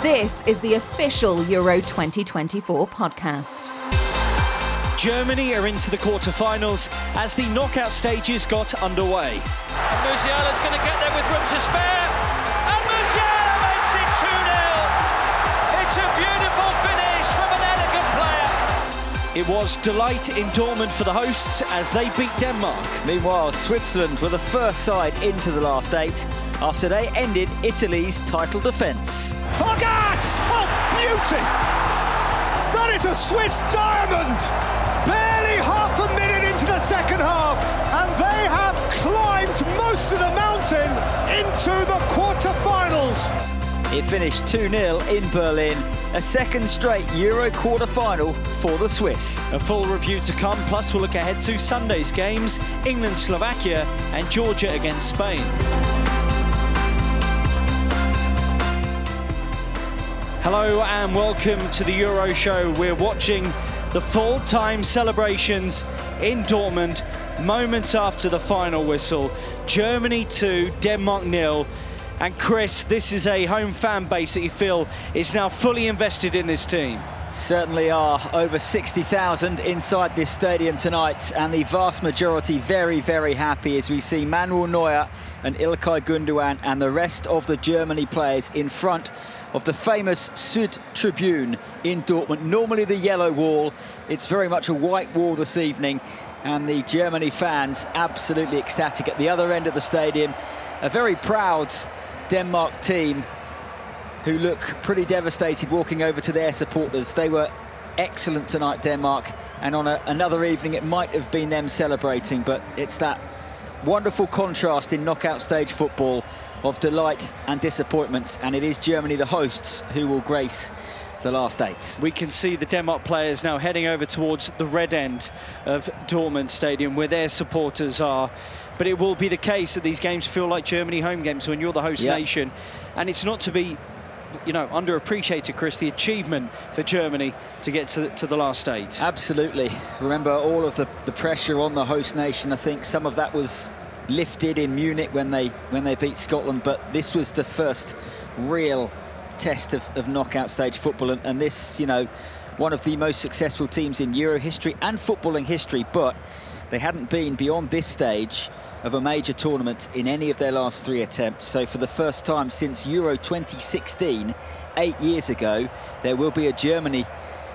This is the official Euro 2024 podcast. Germany are into the quarter-finals as the knockout stages got underway. And Musiala's going to get there with room to spare. And Musiala makes it 2-0. It's a beautiful finish from an elegant player. It was delight in Dortmund for the hosts as they beat Denmark. Meanwhile, Switzerland were the first side into the last eight after they ended Italy's title defence. Vargas! Oh, beauty! That is a Swiss diamond! Barely half a minute into the second half, and they have climbed most of the mountain into the quarter-finals. It finished 2-0 in Berlin, a second straight Euro quarter-final for the Swiss. A full review to come, plus we'll look ahead to Sunday's games, England, Slovakia and Georgia against Spain. Hello and welcome to the Euro Show. We're watching the full-time celebrations in Dortmund, moments after the final whistle. Germany 2, Denmark 0. And Chris, this is a home fan base that you feel is now fully invested in this team. Certainly are. Over 60,000 inside this stadium tonight, and the vast majority very, very happy as we see Manuel Neuer and Ilkay Gundogan and the rest of the Germany players in front of the famous Süd Tribune in Dortmund. Normally the yellow wall, it's very much a white wall this evening, and the Germany fans absolutely ecstatic at the other end of the stadium. A very proud Denmark team who look pretty devastated walking over to their supporters. They were excellent tonight, Denmark, and on another evening it might have been them celebrating, but it's that wonderful contrast in knockout stage football of delight and disappointment, and it is Germany, the hosts, who will grace the last eight. We can see the Denmark players now heading over towards the red end of Dortmund Stadium where their supporters are. But it will be the case that these games feel like Germany home games when you're the host nation. And it's not to be, underappreciated, Chris, the achievement for Germany to get to the last eight. Absolutely. Remember all of the pressure on the host nation. I think some of that was lifted in Munich when they beat Scotland, but this was the first real test of knockout stage football, and this, one of the most successful teams in Euro history and footballing history, but they hadn't been beyond this stage of a major tournament in any of their last three attempts. So for the first time since Euro 2016, 8 years ago, there will be a Germany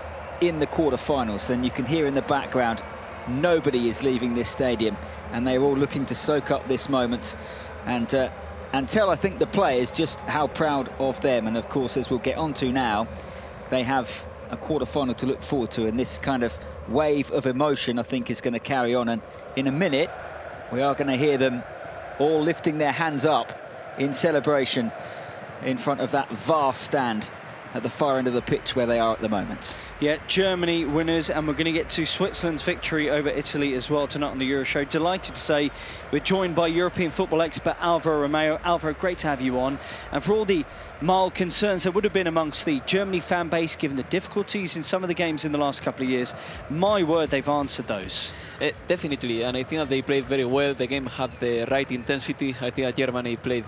in the quarter-finals, and you can hear in the background nobody is leaving this stadium, and they're all looking to soak up this moment and tell, I think, the players just how proud of them. And of course, as we'll get on to now, they have a quarter-final to look forward to, and this kind of wave of emotion, I think, is going to carry on. And in a minute, we are going to hear them all lifting their hands up in celebration in front of that vast stand at the far end of the pitch where they are at the moment. Yeah, Germany winners, and we're going to get to Switzerland's victory over Italy as well tonight on the Euro Show. Delighted to say we're joined by European football expert Alvaro Romeo. Alvaro, great to have you on. And for all the mild concerns that would have been amongst the Germany fan base, given the difficulties in some of the games in the last couple of years, my word, they've answered those. Definitely, and I think that they played very well. The game had the right intensity. I think that Germany played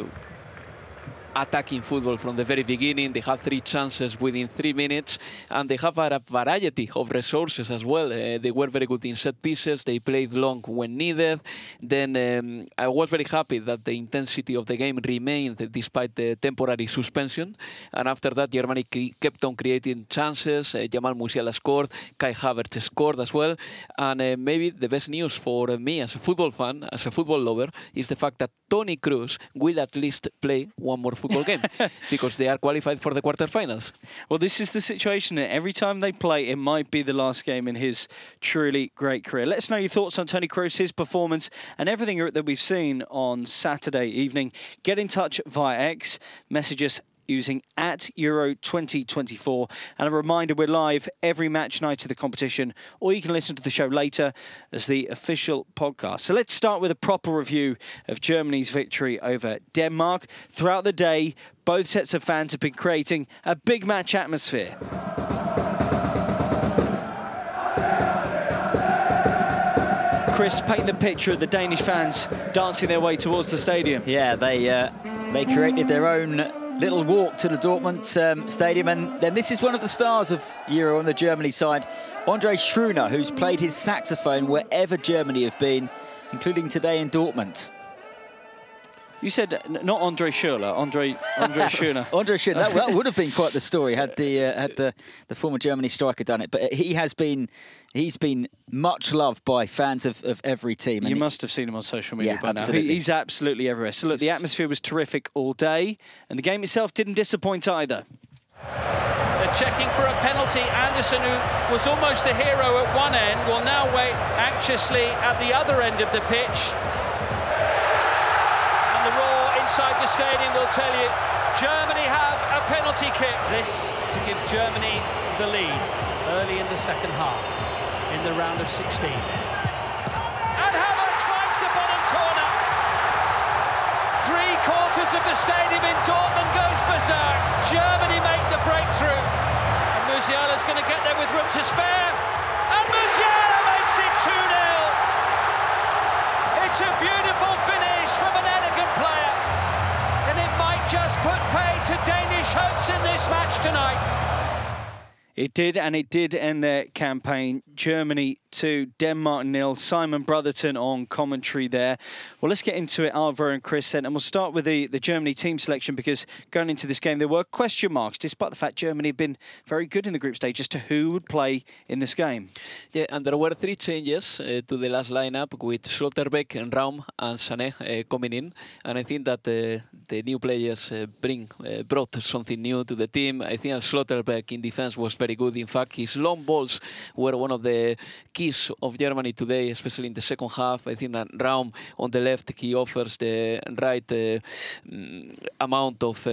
attacking football from the very beginning. They had 3 chances within 3 minutes, and they have a variety of resources as well. They were very good in set pieces. They played long when needed. Then I was very happy that the intensity of the game remained despite the temporary suspension. And after that, Germany kept on creating chances. Jamal Musiala scored. Kai Havertz scored as well. And maybe the best news for me as a football fan, as a football lover, is the fact that Toni Kroos will at least play one more football game because they are qualified for the quarterfinals. Well, this is the situation. Every time they play, it might be the last game in his truly great career. Let us know your thoughts on Toni Kroos, his performance, and everything that we've seen on Saturday evening. Get in touch via X, message us using @Euro2024. And a reminder, we're live every match night of the competition, or you can listen to the show later as the official podcast. So let's start with a proper review of Germany's victory over Denmark. Throughout the day, both sets of fans have been creating a big match atmosphere. Chris, paint the picture of the Danish fans dancing their way towards the stadium. Yeah, they created their own little walk to the Dortmund stadium, and then this is one of the stars of Euro on the Germany side, André Schruner, who's played his saxophone wherever Germany have been, including today in Dortmund. You said not Andre Schürrle, Andre Schürner. Andre Schürrle. That would have been quite the story had the former Germany striker done it. But he's been much loved by fans of every team. You must have seen him on social media by absolutely. now. He's absolutely everywhere. So look, the atmosphere was terrific all day, and the game itself didn't disappoint either. They're checking for a penalty. Anderson, who was almost the hero at one end, will now wait anxiously at the other end of the pitch. The roar inside the stadium will tell you Germany have a penalty kick. This to give Germany the lead early in the second half in the round of 16. And Havertz finds the bottom corner. 3/4 of the stadium in Dortmund goes berserk. Germany make the breakthrough. And Musiala's going to get there with room to spare. And Musiala makes it 2-0. It's a beautiful finish from an elegant player, and it might just put pay to Danish hopes in this match tonight. It did, and it did end their campaign. Germany 2, Denmark 0. Simon Brotherton on commentary there. Well, let's get into it, Alvaro and Chris, and we'll start with the Germany team selection, because going into this game there were question marks, despite the fact Germany had been very good in the group stage as to who would play in this game. Yeah, and there were 3 changes to the last lineup, with Schlotterbeck and Raum and Sané coming in, and I think that the new players brought something new to the team. I think Schlotterbeck in defense was very good. In fact, his long balls were one of the keys of Germany today, especially in the second half. I think that Raum on the left, he offers the right amount of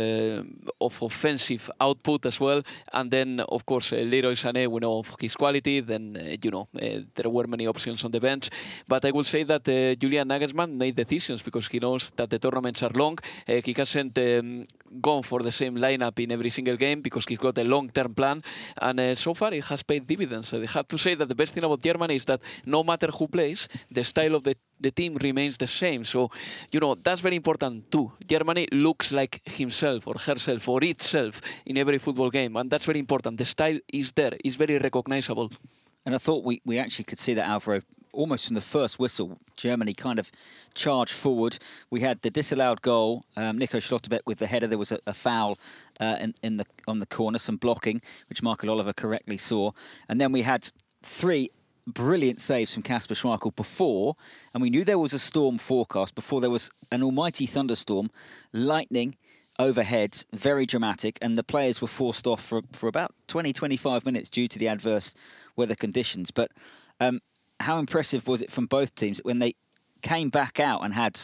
offensive output as well. And then, of course, Leroy Sané, we know of his quality. Then, there were many options on the bench. But I will say that Julian Nagelsmann made decisions because he knows that the tournaments are long. He hasn't gone for the same lineup in every single game because he's got a long-term plan. And so far, it has paid dividends. I have to say that the best thing about Germany is that no matter who plays, the style of the team remains the same. So, that's very important too. Germany looks like himself or herself or itself in every football game. And that's very important. The style is there. It's very recognizable. And I thought we actually could see that, Alvaro, almost from the first whistle. Germany kind of charged forward. We had the disallowed goal, Nico Schlotterbeck with the header. There was a foul on the corner, some blocking, which Michael Oliver correctly saw. And then we had 3 brilliant saves from Kasper Schmeichel before, and we knew there was a storm forecast before. There was an almighty thunderstorm, lightning overhead, very dramatic, and the players were forced off for about 20-25 minutes due to the adverse weather conditions. But how impressive was it from both teams when they came back out and had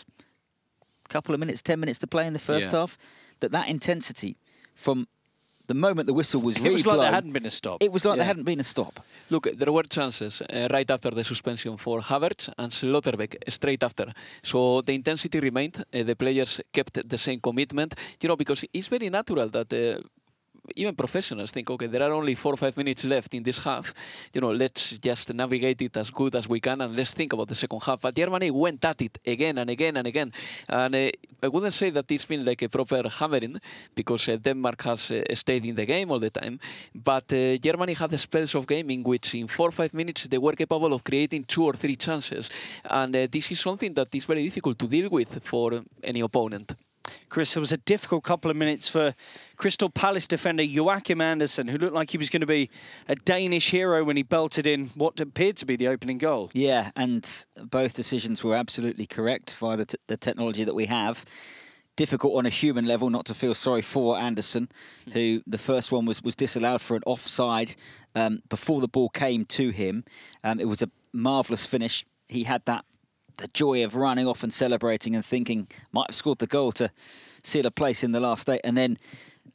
a couple of minutes, 10 minutes to play in the first half, that intensity from the moment the whistle was reblown. It was like there hadn't been a stop. It was like there hadn't been a stop. Look, there were chances right after the suspension for Havertz and Schlotterbeck straight after. So the intensity remained. The players kept the same commitment. Because it's very natural that even professionals think, okay, there are only 4 or 5 minutes left in this half. Let's just navigate it as good as we can and let's think about the second half. But Germany went at it again and again and again. And I wouldn't say that it's been like a proper hammering because Denmark has stayed in the game all the time. But Germany had spells of game in which in 4 or 5 minutes they were capable of creating 2 or 3 chances. And this is something that is very difficult to deal with for any opponent. Chris, it was a difficult couple of minutes for Crystal Palace defender Joachim Andersen, who looked like he was going to be a Danish hero when he belted in what appeared to be the opening goal. Yeah, and both decisions were absolutely correct via the technology that we have. Difficult on a human level not to feel sorry for Andersen, who the first one was disallowed for an offside before the ball came to him. It was a marvellous finish. He had the joy of running off and celebrating and thinking might have scored the goal to seal a place in the last 8. And then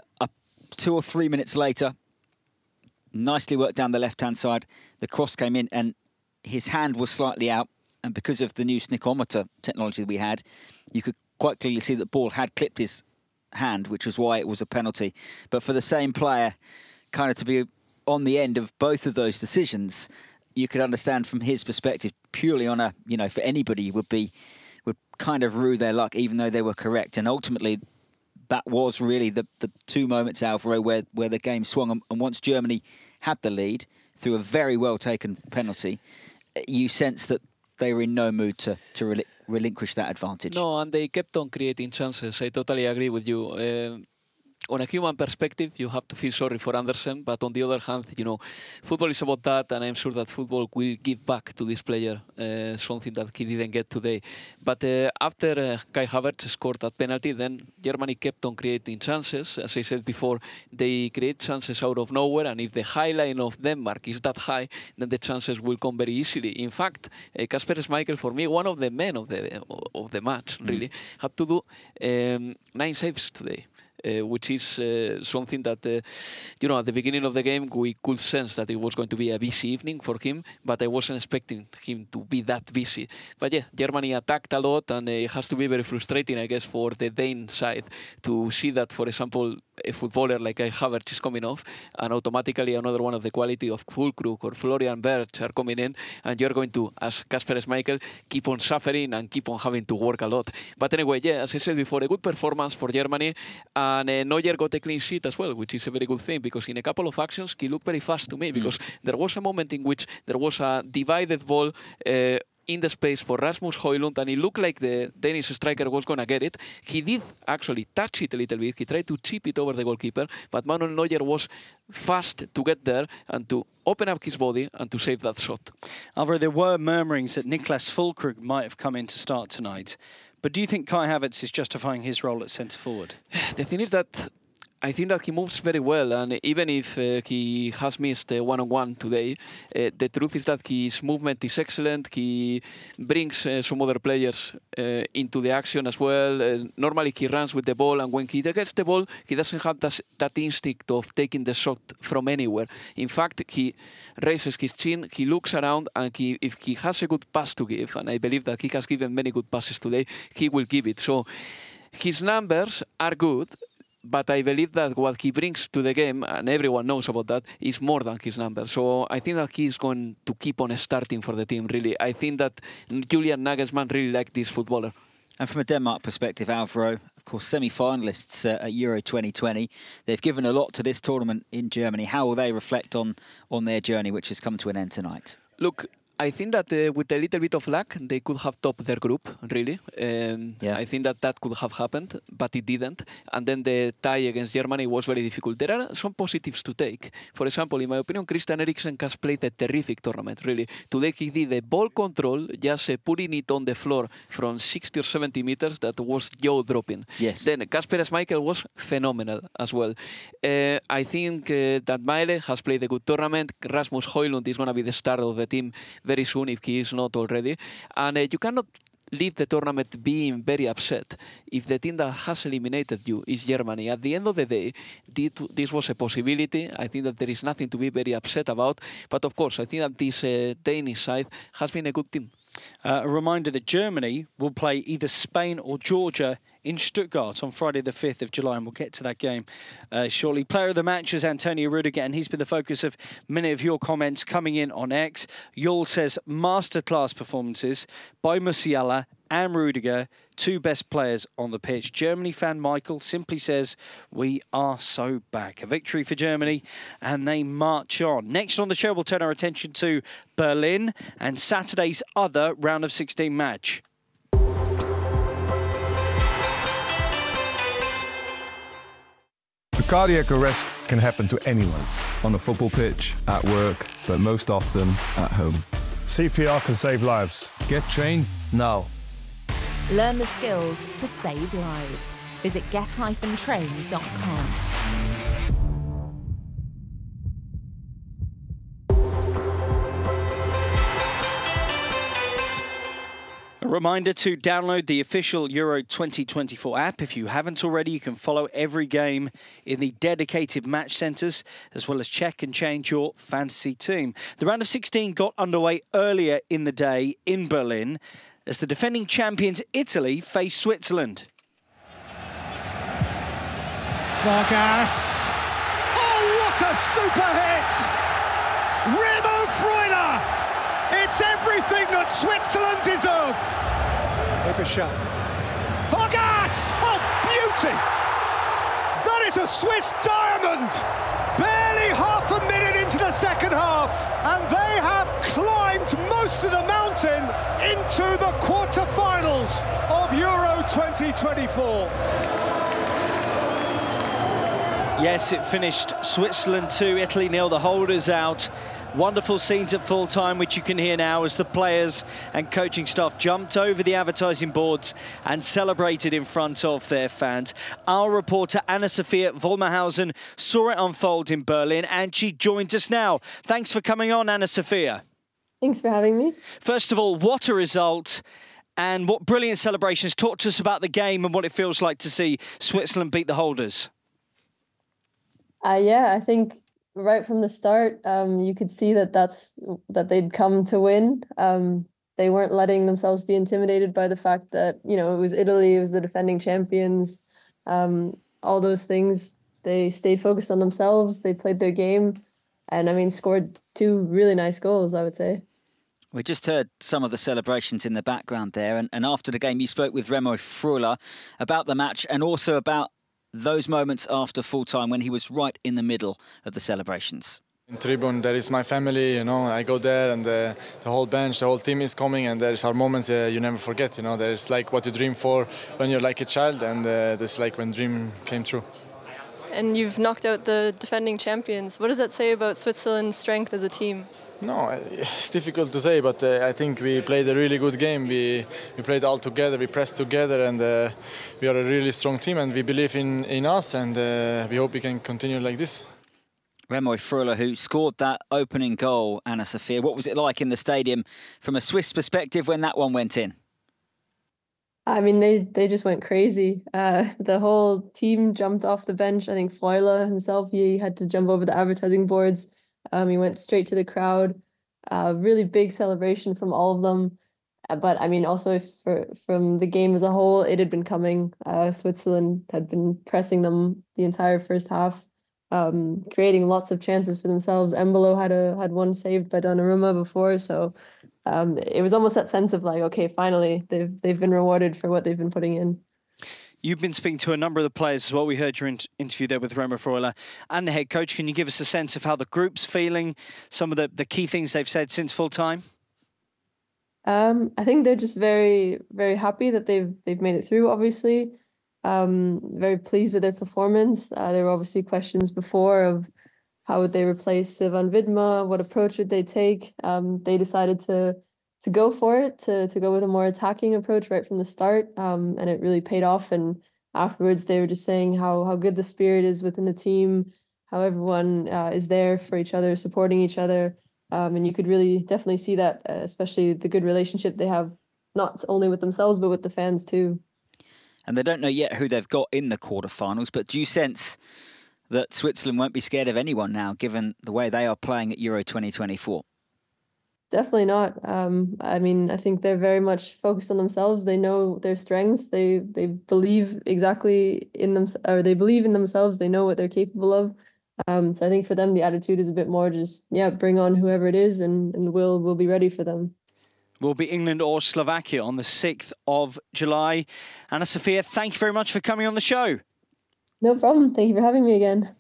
2 or 3 minutes later, nicely worked down the left-hand side, the cross came in and his hand was slightly out. And because of the new snickometer technology we had, you could quite clearly see that the ball had clipped his hand, which was why it was a penalty. But for the same player kind of to be on the end of both of those decisions, you could understand from his perspective, purely on a, for anybody would kind of rue their luck, even though they were correct. And ultimately, that was really the 2 moments, Alvaro, where the game swung. And once Germany had the lead through a very well taken penalty, you sense that they were in no mood to relinquish that advantage. No, and they kept on creating chances. I totally agree with you. On a human perspective, you have to feel sorry for Andersen, but on the other hand, you know, football is about that, and I'm sure that football will give back to this player something that he didn't get today. But after Kai Havertz scored that penalty, then Germany kept on creating chances. As I said before, they create chances out of nowhere, and if the high line of Denmark is that high, then the chances will come very easily. In fact, Kasper Schmeichel, for me, one of the men of the match, really, had to do 9 saves today. Which is something that, you know, at the beginning of the game, we could sense that it was going to be a busy evening for him, but I wasn't expecting him to be that busy. But yeah, Germany attacked a lot, and it has to be very frustrating, I guess, for the Dane side to see that, for example, a footballer like Havertz is coming off, and automatically another one of the quality of Füllkrug or Florian Wirtz are coming in, and you're going to, as Kasper Schmeichel, keep on suffering and keep on having to work a lot. But anyway, yeah, as I said before, a good performance for Germany, and Neuer got a clean sheet as well, which is a very good thing, because in a couple of actions, he looked very fast to me, because there was a moment in which there was a divided ball in the space for Rasmus Højlund, and it looked like the Danish striker was going to get it. He did actually touch it a little bit. He tried to chip it over the goalkeeper, but Manuel Neuer was fast to get there and to open up his body and to save that shot. Alvaro, there were murmurings that Niklas Füllkrug might have come in to start tonight. But do you think Kai Havertz is justifying his role at centre-forward? The thing is that I think that he moves very well, and even if he has missed one-on-one today, the truth is that his movement is excellent. He brings some other players into the action as well. Normally he runs with the ball, and when he gets the ball, he doesn't have that instinct of taking the shot from anywhere. In fact, he raises his chin, he looks around, and if he has a good pass to give, and I believe that he has given many good passes today, he will give it. So his numbers are good, but I believe that what he brings to the game, and everyone knows about that, is more than his number. So I think that he's going to keep on starting for the team, really. I think that Julian Nagelsmann really liked this footballer. And from a Denmark perspective, Alvaro, of course, semi-finalists at Euro 2020. They've given a lot to this tournament in Germany. How will they reflect on their journey, which has come to an end tonight? Look, I think that with a little bit of luck, they could have topped their group, really. I think that could have happened, but it didn't. And then the tie against Germany was very difficult. There are some positives to take. For example, in my opinion, Christian Eriksen has played a terrific tournament, really. Today he did the ball control, just putting it on the floor from 60 or 70 meters, that was jaw-dropping. Yes. Then Kasper Schmeichel was phenomenal as well. I think that Maele has played a good tournament. Rasmus Højlund is going to be the star of the team very soon, if he is not already. And you cannot leave the tournament being very upset if the team that has eliminated you is Germany. At the end of the day, this was a possibility. I think that there is nothing to be very upset about. But of course, I think that this Danish side has been a good team. A reminder that Germany will play either Spain or Georgia in Stuttgart on Friday the 5th of July, and we'll get to that game shortly. Player of the match was Antonio Rudiger, and he's been the focus of many of your comments coming in on X. Yul says masterclass performances by Musiala and Rudiger, 2 best players on the pitch. Germany fan Michael simply says, we are so back. A victory for Germany, and they march on. Next on the show, we'll turn our attention to Berlin and Saturday's other round of 16 match. A cardiac arrest can happen to anyone. On a football pitch, at work, but most often at home. CPR can save lives. Get trained now. Learn the skills to save lives. Visit get-train.com. A reminder to download the official Euro 2024 app. If you haven't already, you can follow every game in the dedicated match centres, as well as check and change your fantasy team. The round of 16 got underway earlier in the day in Berlin as the defending champions Italy face Switzerland. Vargas. Oh, what a super hit! Remo Freuler! It's everything that Switzerland deserve! Eberschap. Vargas! Oh, beauty! a Swiss diamond! Barely half a minute into the second half, and they have climbed most of the mountain into the quarter-finals of Euro 2024. Yes, it finished Switzerland 2, Italy 0, the holders out. Wonderful scenes at full time, which you can hear now as the players and coaching staff jumped over the advertising boards and celebrated in front of their fans. Our reporter Anna-Sophia Wollmerhausen saw it unfold in Berlin, and she joins us now. Thanks for coming on, Anna-Sophia. Thanks for having me. First of all, what a result and what brilliant celebrations. Talk to us about the game and what it feels like to see Switzerland beat the holders. Yeah, I think right from the start, you could see that they'd come to win. They weren't letting themselves be intimidated by the fact that, you know, it was Italy, it was the defending champions, all those things. They stayed focused on themselves. They played their game and, I mean, scored 2 really nice goals, I would say. We just heard some of the celebrations in the background there. And after the game, you spoke with Remo Freuler about the match and also about those moments after full time when he was right in the middle of the celebrations. In Tribune, there is my family, you know, I go there and the whole bench, the whole team is coming, and there's our moments you never forget, you know, there's like what you dream for when you're like a child, and that's like when dream came true. And you've knocked out the defending champions. What does that say about Switzerland's strength as a team? No, it's difficult to say, but I think we played a really good game. We played all together, we pressed together, and we are a really strong team, and we believe in us, and we hope we can continue like this. Remo Freuler, who scored that opening goal, Anna-Sophia. What was it like in the stadium from a Swiss perspective when that one went in? I mean, they just went crazy. The whole team jumped off the bench. I think Freuler himself, he had to jump over the advertising boards. He went straight to the crowd. Really big celebration from all of them. But I mean, also from the game as a whole, it had been coming. Switzerland had been pressing them the entire first half, creating lots of chances for themselves. Embolo had one saved by Donnarumma before, so it was almost that sense of like, okay, finally they've been rewarded for what they've been putting in. You've been speaking to a number of the players as well. We heard your interview there with Remo Freuler and the head coach. Can you give us a sense of how the group's feeling, some of the key things they've said since full time? I think they're just very, very happy that they've made it through, obviously. Very pleased with their performance. There were obviously questions before of how would they replace Sylvain Widmer, what approach would they take? They decided to go for it, to go with a more attacking approach right from the start, and it really paid off. And afterwards, they were just saying how good the spirit is within the team, how everyone is there for each other, supporting each other. And you could really definitely see that, especially the good relationship they have, not only with themselves, but with the fans too. And they don't know yet who they've got in the quarterfinals, but do you sense that Switzerland won't be scared of anyone now, given the way they are playing at Euro 2024? Definitely not. I mean, I think they're very much focused on themselves. They know their strengths. They believe exactly in them, or they believe in themselves. They know what they're capable of. So I think for them, the attitude is a bit more just, bring on whoever it is, and we'll be ready for them. Will be England or Slovakia on the 6th of July. Anna-Sophia, thank you very much for coming on the show. No problem. Thank you for having me again.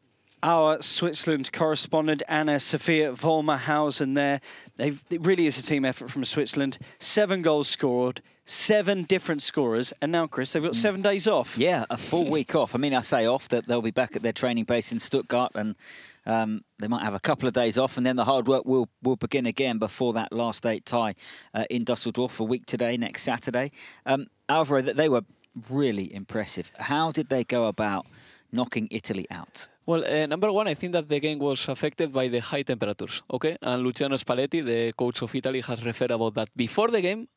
Our Switzerland correspondent, Anna-Sophia Wollmerhausen there. It really is a team effort from Switzerland. 7 goals scored, 7 different scorers. And now, Chris, they've got 7 days off. Yeah, a full week off. I mean, I say off, that they'll be back at their training base in Stuttgart, and they might have a couple of days off, and then the hard work will begin again before that last 8 tie in Dusseldorf, a week today, next Saturday. Alvaro, they were really impressive. How did they go about knocking Italy out? Well, number one, I think that the game was affected by the high temperatures, okay? And Luciano Spalletti, the coach of Italy, has referred about that before the game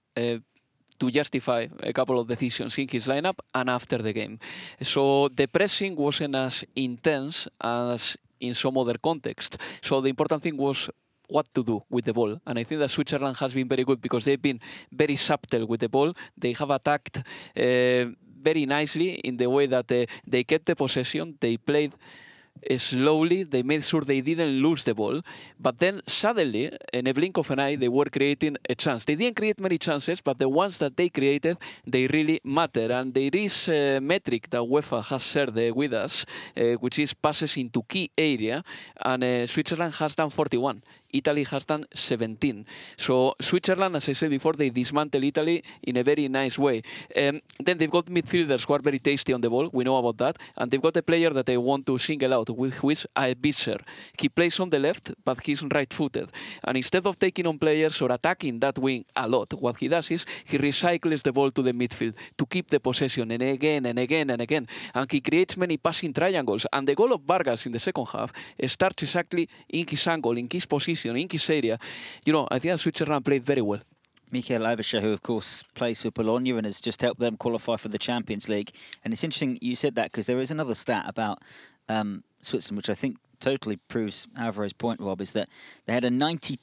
to justify a couple of decisions in his lineup and after the game. So the pressing wasn't as intense as in some other context. So the important thing was what to do with the ball. And I think that Switzerland has been very good because they've been very subtle with the ball. They have attacked very nicely in the way that they kept the possession. They played slowly. They made sure they didn't lose the ball. But then suddenly, in a blink of an eye, they were creating a chance. They didn't create many chances, but the ones that they created, they really matter. And there is a metric that UEFA has shared with us, which is passes into key area. And Switzerland has done 41. Italy has done 17. So Switzerland, as I said before, they dismantle Italy in a very nice way. Then they've got midfielders who are very tasty on the ball. We know about that. And they've got a player that they want to single out, who is Aebischer. He plays on the left, but he's right-footed. And instead of taking on players or attacking that wing a lot, what he does is he recycles the ball to the midfield to keep the possession and again and again and again. And he creates many passing triangles. And the goal of Vargas in the second half starts exactly in his angle, in his position, in his area. You know, I think Switzerland played very well. Michael Aebischer, who of course plays for Bologna and has just helped them qualify for the Champions League. And it's interesting you said that, because there is another stat about Switzerland, which I think totally proves Alvaro's point, Rob, is that they had a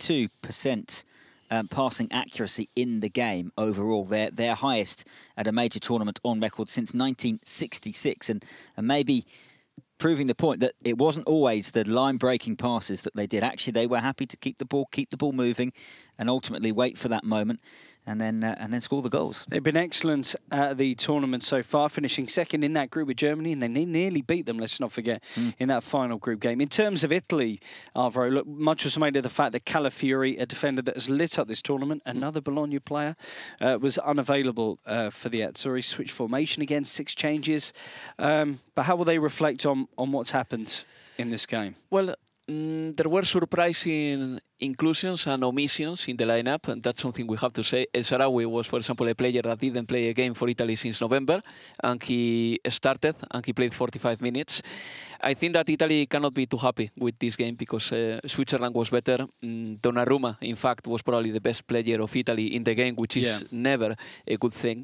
92% passing accuracy in the game overall. Their highest at a major tournament on record since 1966. And maybe proving the point that it wasn't always the line-breaking passes that they did. Actually, they were happy to keep the ball moving, and ultimately wait for that moment, and then score the goals. They've been excellent at the tournament so far, finishing second in that group with Germany, and they nearly beat them, let's not forget, in that final group game. In terms of Italy, Alvaro, look, much was made of the fact that Calafiori, a defender that has lit up this tournament, another Bologna player, was unavailable for the Azzurri. Switched formation again, 6 changes. But how will they reflect on what's happened in this game? Well, there were surprising inclusions and omissions in the lineup, and that's something we have to say. El Shaarawy was, for example, a player that didn't play a game for Italy since November, and he started and he played 45 minutes. I think that Italy cannot be too happy with this game, because Switzerland was better. Donnarumma, in fact, was probably the best player of Italy in the game, which is never a good thing.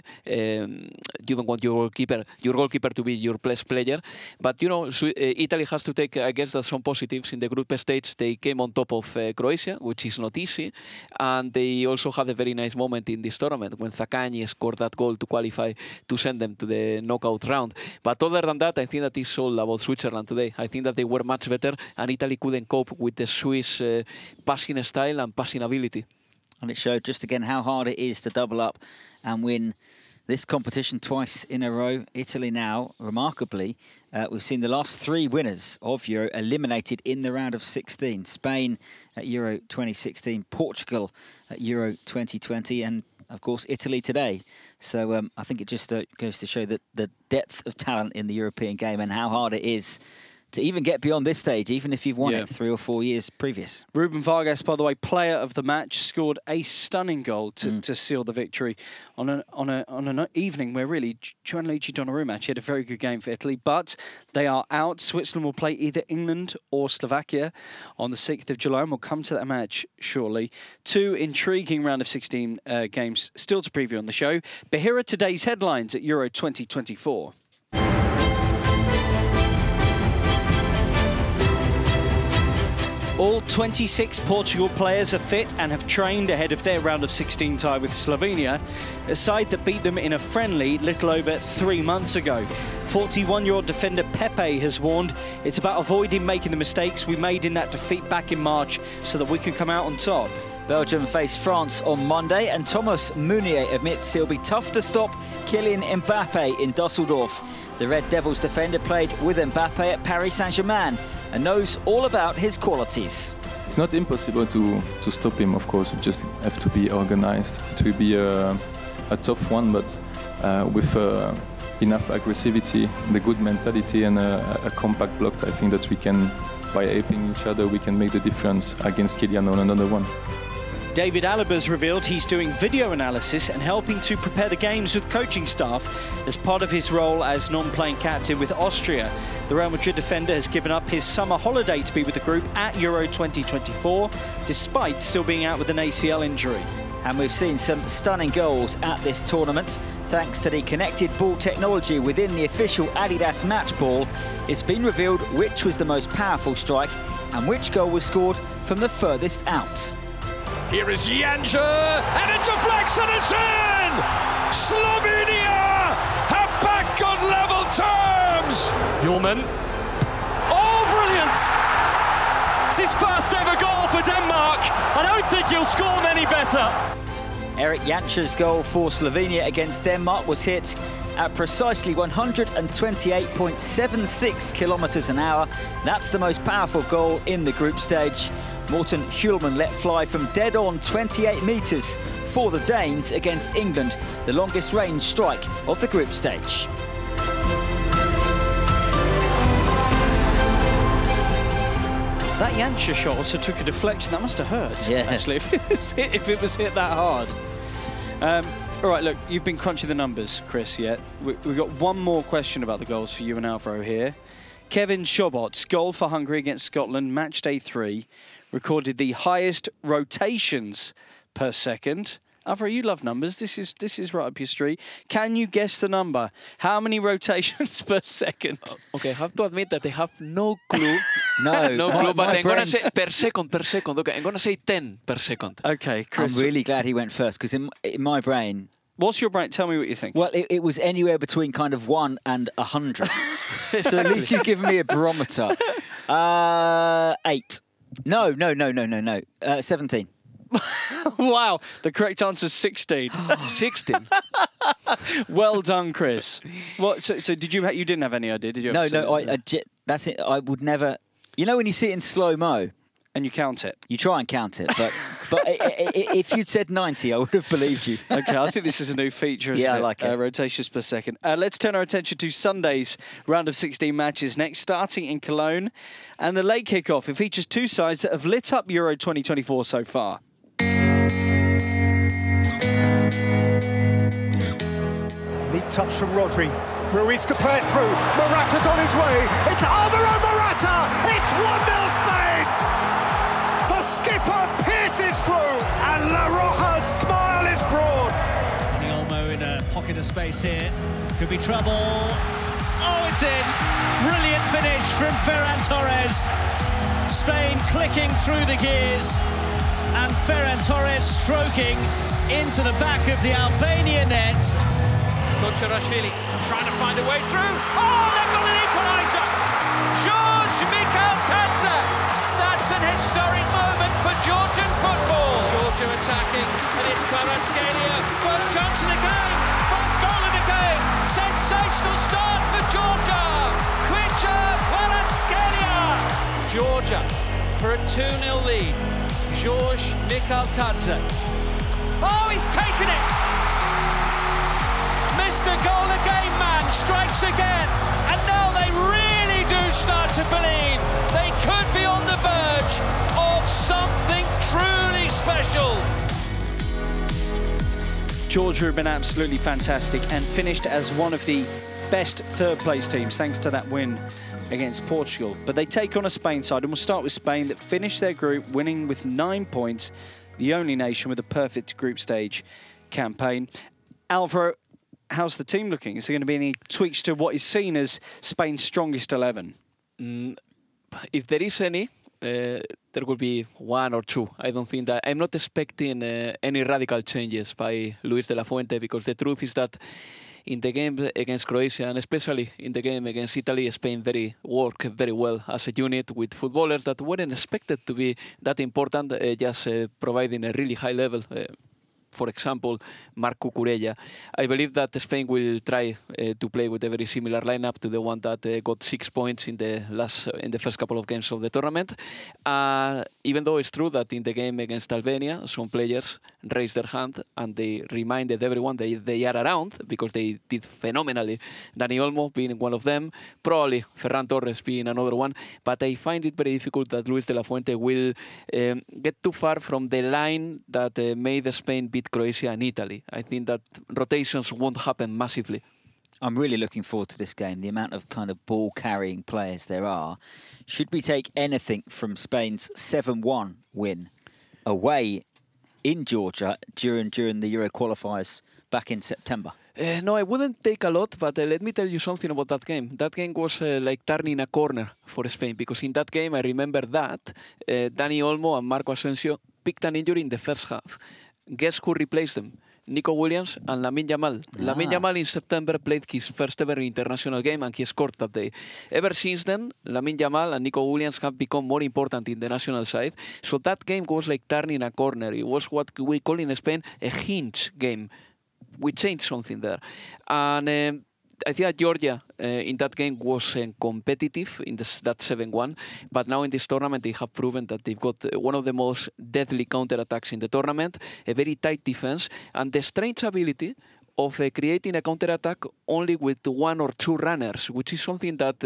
You don't want your goalkeeper to be your best player. But, you know, Italy has to take, I guess, that some positives. In the group stage, they came on top of Croatia, which is not easy. And they also had a very nice moment in this tournament when Zaccagni scored that goal to qualify to send them to the knockout round. But other than that, I think that it's all about Switzerland today. I think that they were much better, and Italy couldn't cope with the Swiss passing style and passing ability. And it showed just again how hard it is to double up and win this competition twice in a row. Italy now, remarkably, we've seen the last 3 winners of Euro eliminated in the round of 16. Spain at Euro 2016, Portugal at Euro 2020, and of course Italy today. So I think it just goes to show that the depth of talent in the European game and how hard it is to even get beyond this stage, even if you've won it 3 or 4 years previous. Ruben Vargas, by the way, player of the match, scored a stunning goal to seal the victory on an evening where really Gianluigi Donnarumma actually had a very good game for Italy, but they are out. Switzerland will play either England or Slovakia on the 6th of July, and we'll come to that match shortly. 2 intriguing round of 16 games still to preview on the show. But here are today's headlines at Euro 2024. All 26 Portugal players are fit and have trained ahead of their round of 16 tie with Slovenia, a side that beat them in a friendly little over 3 months ago. 41-year-old defender Pepe has warned it's about avoiding making the mistakes we made in that defeat back in March so that we can come out on top. Belgium face France on Monday, and Thomas Meunier admits he'll be tough to stop Kylian Mbappe in Dusseldorf. The Red Devils defender played with Mbappe at Paris Saint-Germain and knows all about his qualities. It's not impossible to stop him, of course. You just have to be organized. It will be a tough one, but with enough aggressivity, the good mentality and a compact block, I think that we can, by aping each other, we can make the difference against Kylian on another one. David Alaba's revealed he's doing video analysis and helping to prepare the games with coaching staff as part of his role as non-playing captain with Austria. The Real Madrid defender has given up his summer holiday to be with the group at Euro 2024, despite still being out with an ACL injury. And we've seen some stunning goals at this tournament. Thanks to the connected ball technology within the official Adidas match ball, it's been revealed which was the most powerful strike and which goal was scored from the furthest outs. Here is Janša, and it deflects and it's in! Slovenia have back on level terms! Hjulman. Oh, brilliant! brilliant! It's his first ever goal for Denmark. I don't think he'll score many better. Erik Jančar's goal for Slovenia against Denmark was hit at precisely 128.76 kilometres an hour. That's the most powerful goal in the group stage. Morten Hjulmand let fly from dead on 28 metres for the Danes against England, the longest range strike of the group stage. That Jančar shot also took a deflection. That must have hurt, actually, if it was hit that hard. All right, look, you've been crunching the numbers, Chris, yet. We've got one more question about the goals for you and Alvaro here. Kevin Schobot's goal for Hungary against Scotland, match day 3, recorded the highest rotations per second. Alvaro, you love numbers. This is right up your street. Can you guess the number? How many rotations per second? Okay, I have to admit that I have no clue. No clue, but I'm going to say per second. Okay, I'm going to say 10 per second. Okay, Chris. I'm really glad he went first, because in my brain... What's your brain? Tell me what you think. Well, it was anywhere between kind of 1 and 100. So at least you've given me a barometer. 8. No. 17. Wow, the correct answer is 16. 16. Well done, Chris. What? So did you didn't have any idea, did you? No. That's it. I would never. You know when you see it in slow mo, and you count it. You try and count it, but if you'd said 90, I would have believed you. Okay, I think this is a new feature. Yeah, I like it. Rotations per second. Let's turn our attention to Sunday's round of 16 matches next, starting in Cologne, and the late kickoff. It features two sides that have lit up Euro 2024 so far. Neat touch from Rodri. Ruiz to play it through. Morata's on his way. It's Alvaro Morata. It's 1-0 Spain. The skipper pierces through, and La Roja's smile is broad. Dani Olmo in a pocket of space here. Could be trouble. Oh, it's in. Brilliant finish from Ferran Torres. Spain clicking through the gears, and Ferran Torres stroking into the back of the Albania net. Kocharashvili trying to find a way through. Oh, they've got an equaliser! George Mikhailtadze! That's an historic moment for Georgian football. Georgia attacking, and it's Kvaratskhelia. First chance of the game, first goal of the game. Sensational start for Georgia. Kvicha Kvaratskhelia. Georgia for a 2-0 lead. George Mikhailtadze. Oh, he's taken it! Mr. Goal a Game man strikes again, and now they really do start to believe they could be on the verge of something truly special. Georgia have been absolutely fantastic and finished as one of the best third-place teams thanks to that win against Portugal. But they take on a Spain side, and we'll start with Spain, that finished their group winning with 9 points, the only nation with a perfect group stage campaign. Alvaro, how's the team looking? Is there going to be any tweaks to what is seen as Spain's strongest 11? If there is any, there will be 1 or 2. I don't think that. I'm not expecting any radical changes by Luis de la Fuente, because the truth is that in the game against Croatia, and especially in the game against Italy, Spain worked very well as a unit with footballers that weren't expected to be that important, just providing a really high level. For example, Marc Cucurella. I believe that Spain will try to play with a very similar lineup to the one that got 6 points in the first couple of games of the tournament. Even though it's true that in the game against Albania, some players raised their hand and they reminded everyone they are around, because they did phenomenally. Dani Olmo being one of them, probably Ferran Torres being another one. But I find it very difficult that Luis de la Fuente will get too far from the line that made Spain beat Croatia and Italy. I think that rotations won't happen massively. I'm really looking forward to this game, the amount of kind of ball-carrying players there are. Should we take anything from Spain's 7-1 win away in Georgia during the Euro qualifiers back in September? No, I wouldn't take a lot, but let me tell you something about that game. That game was like turning a corner for Spain, because in that game, I remember that Dani Olmo and Marco Asensio picked an injury in the first half. Guess who replaced them? Nico Williams and Lamine Yamal. Lamine Yamal in September played his first ever international game and he scored that day. Ever since then, Lamine Yamal and Nico Williams have become more important in the national side. So that game was like turning a corner. It was what we call in Spain a hinge game. We changed something there. And I think that Georgia in that game was competitive in that 7-1, but now in this tournament they have proven that they've got one of the most deadly counterattacks in the tournament, a very tight defense, and the strange ability of creating a counterattack only with 1 or 2 runners, which is something that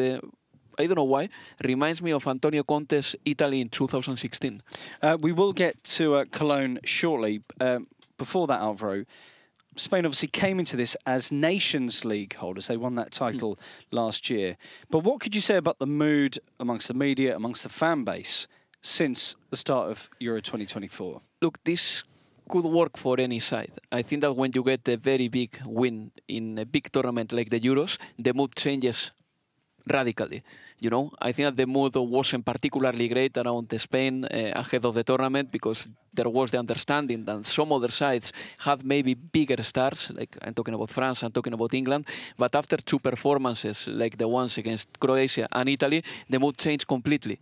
I don't know why, reminds me of Antonio Conte's Italy in 2016. We will get to Cologne shortly. Before that, Alvaro, Spain obviously came into this as Nations League holders. They won that title last year. But what could you say about the mood amongst the media, amongst the fan base, since the start of Euro 2024? Look, this could work for any side. I think that when you get a very big win in a big tournament like the Euros, the mood changes radically. You know, I think that the mood wasn't particularly great around Spain ahead of the tournament because there was the understanding that some other sides had maybe bigger stars, like I'm talking about France, I'm talking about England, but after 2 performances like the ones against Croatia and Italy, the mood changed completely.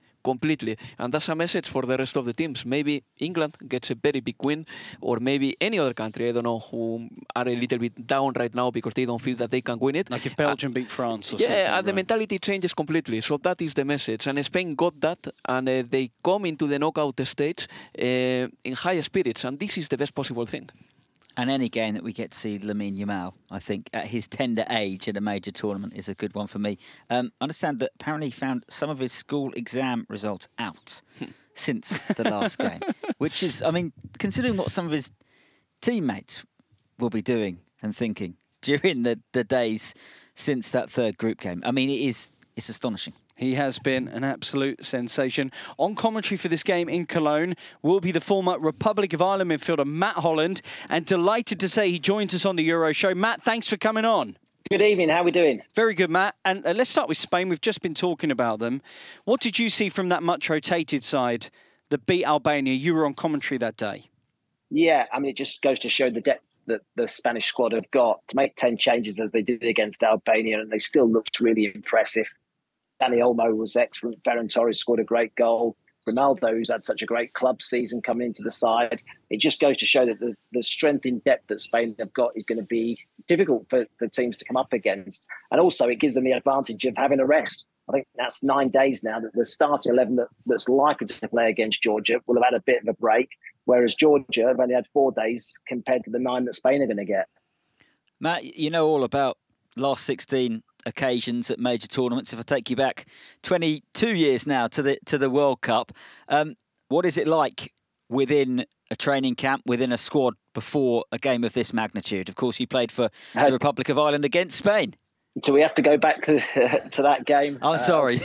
And that's a message for the rest of the teams. Maybe England gets a very big win, or maybe any other country, I don't know, who are a little bit down right now because they don't feel that they can win it. Like if Belgium beat France or something. Yeah, and the right? mentality changes completely. So that is the message. And Spain got that, and they come into the knockout stage in high spirits, and this is the best possible thing. And any game that we get to see Lamine Yamal, I think, at his tender age at a major tournament is a good one for me. I understand that apparently he found some of his school exam results out since the last game, which is, I mean, considering what some of his teammates will be doing and thinking during the days since that third group game. I mean, it's astonishing. He has been an absolute sensation. On commentary for this game in Cologne will be the former Republic of Ireland midfielder Matt Holland, and delighted to say he joins us on the Euro Show. Matt, thanks for coming on. Good evening. How are we doing? Very good, Matt. And let's start with Spain. We've just been talking about them. What did you see from that much rotated side that beat Albania? You were on commentary that day. Yeah, I mean, it just goes to show the depth that the Spanish squad have got to make 10 changes as they did against Albania, and they still looked really impressive. Dani Olmo was excellent. Ferran Torres scored a great goal. Ronaldo, who's had such a great club season coming into the side. It just goes to show that the strength in depth that Spain have got is going to be difficult for teams to come up against. And also it gives them the advantage of having a rest. I think that's 9 days now that the starting 11 that's likely to play against Georgia will have had a bit of a break, whereas Georgia have only had 4 days compared to the 9 that Spain are going to get. Matt, you know all about last 16 occasions at major tournaments. If I take you back 22 years now to the World Cup, what is it like within a training camp, within a squad before a game of this magnitude? Of course, you played for the Republic of Ireland against Spain. So we have to go back to that game. I'm sorry.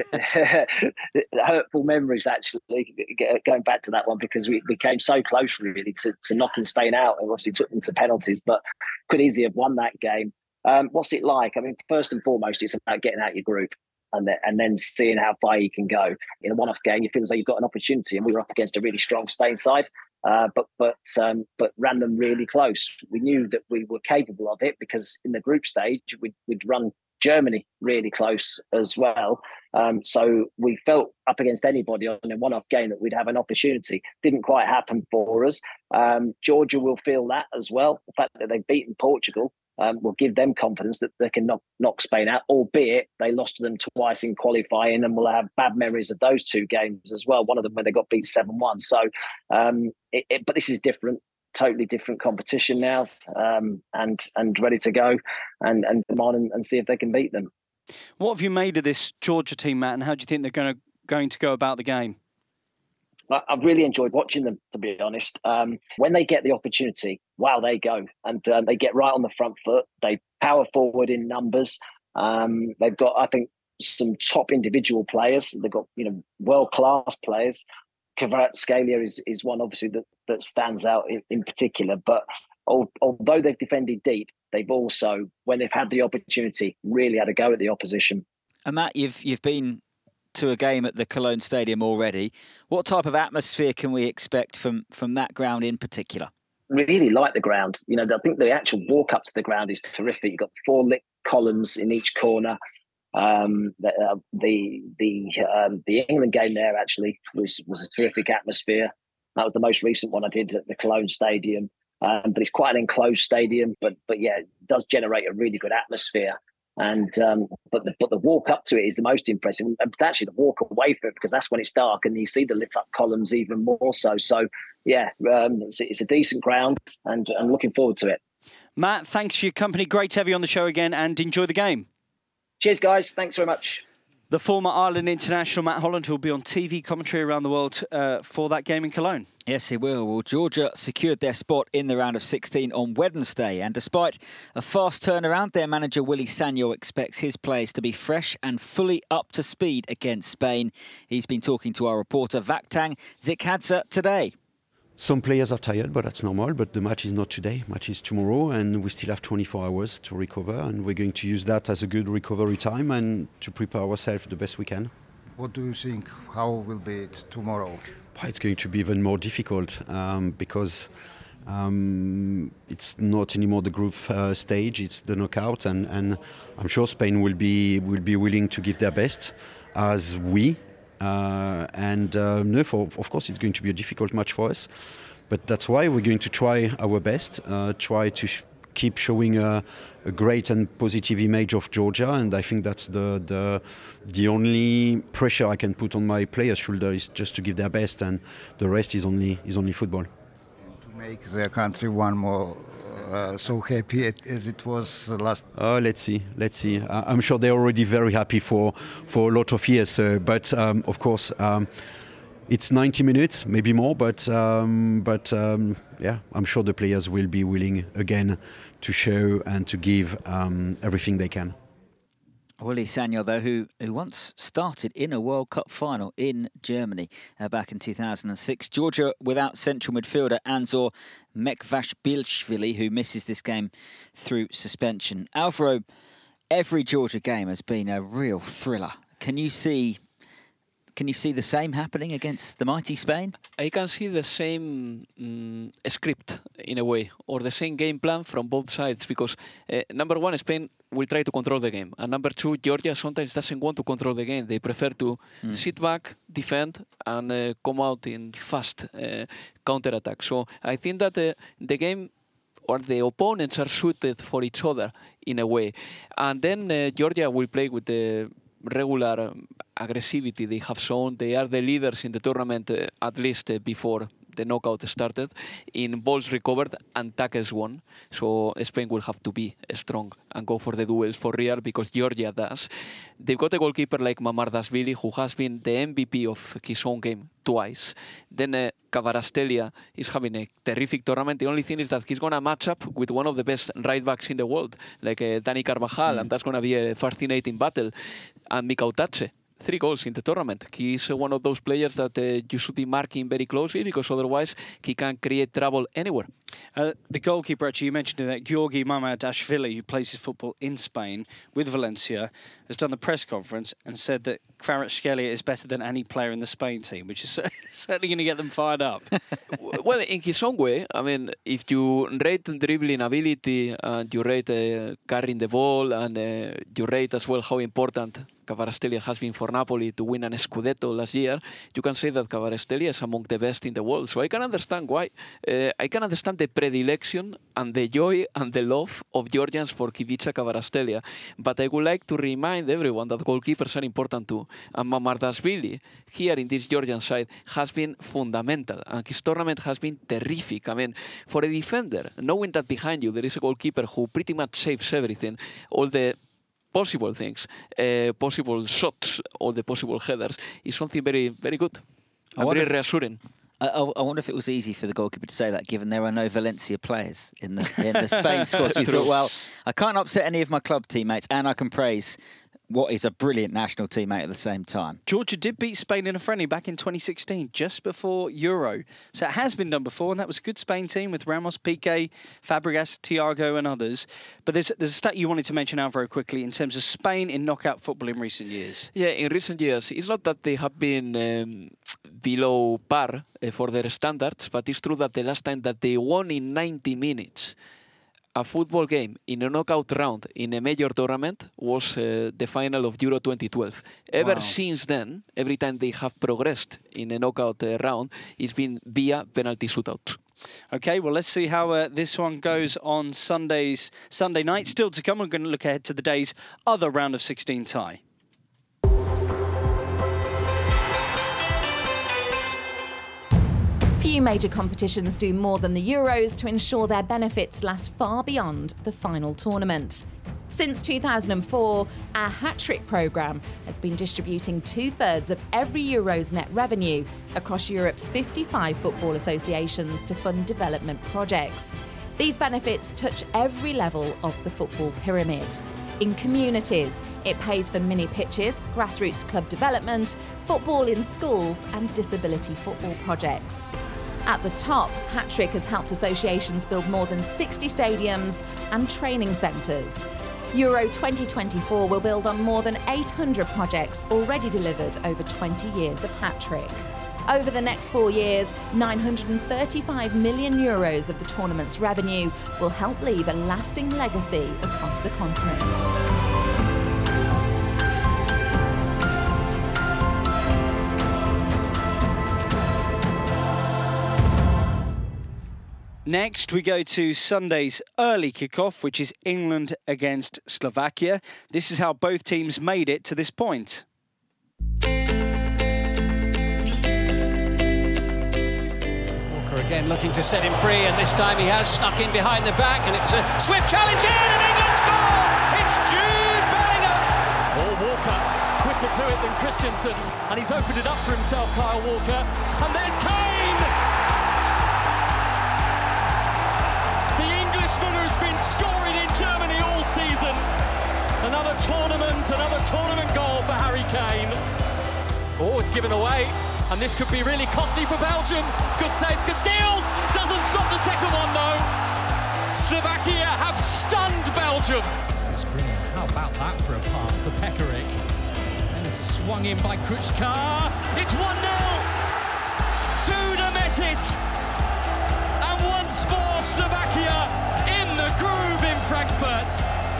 Hurtful memories, actually, going back to that one, because we came so close, really, to knocking Spain out. And obviously took them to penalties, but could easily have won that game. What's it like? I mean, first and foremost, it's about getting out your group and then seeing how far you can go. In a one-off game, you feel as though you've got an opportunity, and we were up against a really strong Spain side, but ran them really close. We knew that we were capable of it because in the group stage, we'd run Germany really close as well. So we felt up against anybody on a one-off game that we'd have an opportunity. Didn't quite happen for us. Georgia will feel that as well. The fact that they've beaten Portugal will give them confidence that they can knock Spain out, albeit they lost to them twice in qualifying, and will have bad memories of those 2 games as well. One of them when they got beat 7-1. So, but this is different, totally different competition now, and ready to go and come on and see if they can beat them. What have you made of this Georgia team, Matt, and how do you think they're going to go about the game? I've really enjoyed watching them, to be honest. When they get the opportunity, wow, they go. And they get right on the front foot. They power forward in numbers. They've got, I think, some top individual players. They've got, world-class players. Kvaratskhelia is one, obviously, that stands out in particular. But although they've defended deep, they've also, when they've had the opportunity, really had a go at the opposition. And Matt, you've been to a game at the Cologne Stadium already. What type of atmosphere can we expect from that ground in particular? really like the ground. You know, I think the actual walk up to the ground is terrific. You've got 4 lit columns in each corner. The England game there actually was a terrific atmosphere. That was the most recent one I did at the Cologne Stadium. But it's quite an enclosed stadium, but yeah, it does generate a really good atmosphere. And but the walk up to it is the most impressive, and actually the walk away from it, because that's when it's dark and you see the lit up columns even more so. So yeah, it's a decent ground, and I'm looking forward to it. Matt, thanks for your company. Great to have you on the show again, and enjoy the game. Cheers, guys. Thanks very much. The former Ireland international Matt Holland, who will be on TV commentary around the world for that game in Cologne. Yes, he will. Well, Georgia secured their spot in the round of 16 on Wednesday. And despite a fast turnaround, their manager Willy Sagnol expects his players to be fresh and fully up to speed against Spain. He's been talking to our reporter Vakhtang Zikadze today. Some players are tired, but that's normal. But the match is not today. Match is tomorrow, and we still have 24 hours to recover. And we're going to use that as a good recovery time and to prepare ourselves the best we can. What do you think? How will be it tomorrow? It's going to be even more difficult because it's not anymore the group stage. It's the knockout, and I'm sure Spain will be willing to give their best, as we. Of course, it's going to be a difficult match for us, but that's why we're going to try our best, try to keep showing a great and positive image of Georgia, and I think that's the only pressure I can put on my players' shoulder is just to give their best, and the rest is only football. To make their country one more so happy as it was last. Let's see. I'm sure they're already very happy for a lot of years. But of course, it's 90 minutes, maybe more. But yeah, I'm sure the players will be willing again to show and to give everything they can. Willy Sagnol, though, who once started in a World Cup final in Germany back in 2006. Georgia without central midfielder Anzor Mekvashvilishvili, who misses this game through suspension. Alvaro, every Georgia game has been a real thriller. Can you see the same happening against the mighty Spain? I can see the same script, in a way, or the same game plan from both sides, because number one, Spain will try to control the game, and number two, Georgia sometimes doesn't want to control the game. They prefer to sit back, defend, and come out in fast counter-attack. So I think that the game or the opponents are suited for each other in a way. And then Georgia will play with the regular aggressivity they have shown. They are the leaders in the tournament, at least before the knockout started, in balls recovered and tackles won. So Spain will have to be strong and go for the duels for real, because Georgia does. They've got a goalkeeper like Mamardashvili, who has been the MVP of his own game twice. Then Kvaratskhelia is having a terrific tournament. The only thing is that he's going to match up with one of the best right backs in the world, like Dani Carvajal, and that's going to be a fascinating battle. And Mikau Tache, 3 goals in the tournament. He's one of those players that you should be marking very closely, because otherwise he can create trouble anywhere. The goalkeeper, actually, you mentioned that Giorgi Mamardashvili, who plays his football in Spain with Valencia, has done the press conference and said that Kvaratskhelia is better than any player in the Spain team, which is certainly going to get them fired up. Well, in his own way, I mean, if you rate dribbling ability, and you rate carrying the ball, and you rate as well how important Kvaratskhelia has been for Napoli to win an Scudetto last year, you can say that Kvaratskhelia is among the best in the world. So I can understand why. I can understand the predilection and the joy and the love of Georgians for Ivica Kvaratskhelia. But I would like to remind everyone that goalkeepers are important too. And Mamardashvili, here in this Georgian side, has been fundamental. And his tournament has been terrific. I mean, for a defender, knowing that behind you there is a goalkeeper who pretty much saves everything, all the possible things, possible shots, all the possible headers, is something very, very good and very reassuring. I wonder if it was easy for the goalkeeper to say that, given there are no Valencia players in the Spain squad. So he thought, well, I can't upset any of my club teammates, and I can praise what is a brilliant national teammate at the same time. Georgia did beat Spain in a friendly back in 2016, just before Euro. So it has been done before, and that was a good Spain team with Ramos, Piqué, Fabregas, Thiago and others. But there's a stat you wanted to mention out very quickly in terms of Spain in knockout football in recent years. Yeah, in recent years, it's not that they have been below par for their standards, but it's true that the last time that they won in 90 minutes a football game in a knockout round in a major tournament was the final of Euro 2012. Ever since then, every time they have progressed in a knockout round, it's been via penalty shootout. Okay, well, let's see how this one goes on Sunday night. Still to come, we're going to look ahead to the day's other round of 16 tie. Few major competitions do more than the Euros to ensure their benefits last far beyond the final tournament. Since 2004, our Hat-Trick programme has been distributing 2/3 of every Euros net revenue across Europe's 55 football associations to fund development projects. These benefits touch every level of the football pyramid. In communities, it pays for mini pitches, grassroots club development, football in schools and disability football projects. At the top, Hat-Trick has helped associations build more than 60 stadiums and training centres. Euro 2024 will build on more than 800 projects already delivered over 20 years of Hat-Trick. Over the next 4 years, €935 million of the tournament's revenue will help leave a lasting legacy across the continent. Next, we go to Sunday's early kickoff, which is England against Slovakia. This is how both teams made it to this point. Walker again looking to set him free, and this time he has snuck in behind the back, and it's a swift challenge in, and England score! It's Jude Bellingham! Oh, Walker quicker to it than Christensen, and he's opened it up for himself, Kyle Walker, and there's Kane! Who's been scoring in Germany all season. Another tournament goal for Harry Kane. Oh, it's given away, and this could be really costly for Belgium. Good save, Casteels doesn't stop the second one though. Slovakia have stunned Belgium. Skriniar, how about that for a pass for Pekarik? And swung in by Kruchka. It's 1-0. Duda met it. And once more Slovakia in the groove in Frankfurt.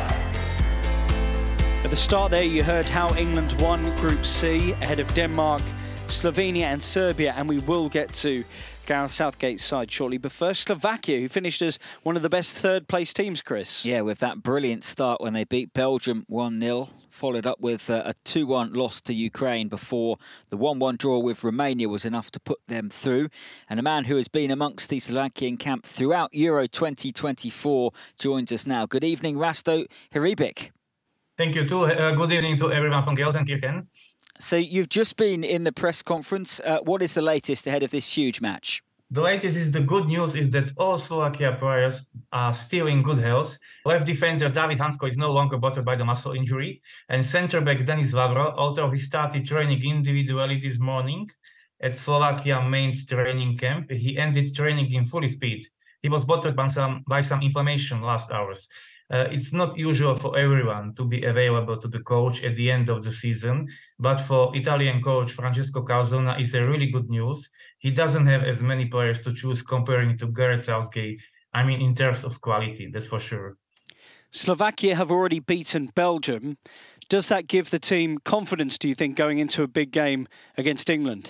At the start there, you heard how England won Group C ahead of Denmark, Slovenia and Serbia, and we will get to Gareth Southgate's side shortly. But first, Slovakia, who finished as one of the best third-place teams, Chris. Yeah, with that brilliant start when they beat Belgium 1-0, followed up with a 2-1 loss to Ukraine before the 1-1 draw with Romania was enough to put them through. And a man who has been amongst the Slovakian camp throughout Euro 2024 joins us now. Good evening, Rasto Hribic. Thank you too. Good evening to everyone from Gelsenkirchen. So you've just been in the press conference. What is the latest ahead of this huge match? The latest is the good news is that all Slovakia players are still in good health. Left defender David Hansko is no longer bothered by the muscle injury. And centre back Denis Vavro, although he started training individually this morning at Slovakia main training camp, he ended training in full speed. He was bothered by some inflammation last hours. It's not usual for everyone to be available to the coach at the end of the season, but for Italian coach Francesco Calzona, it's a really good news. He doesn't have as many players to choose comparing to Gareth Southgate. I mean, in terms of quality, that's for sure. Slovakia have already beaten Belgium. Does that give the team confidence, do you think, going into a big game against England?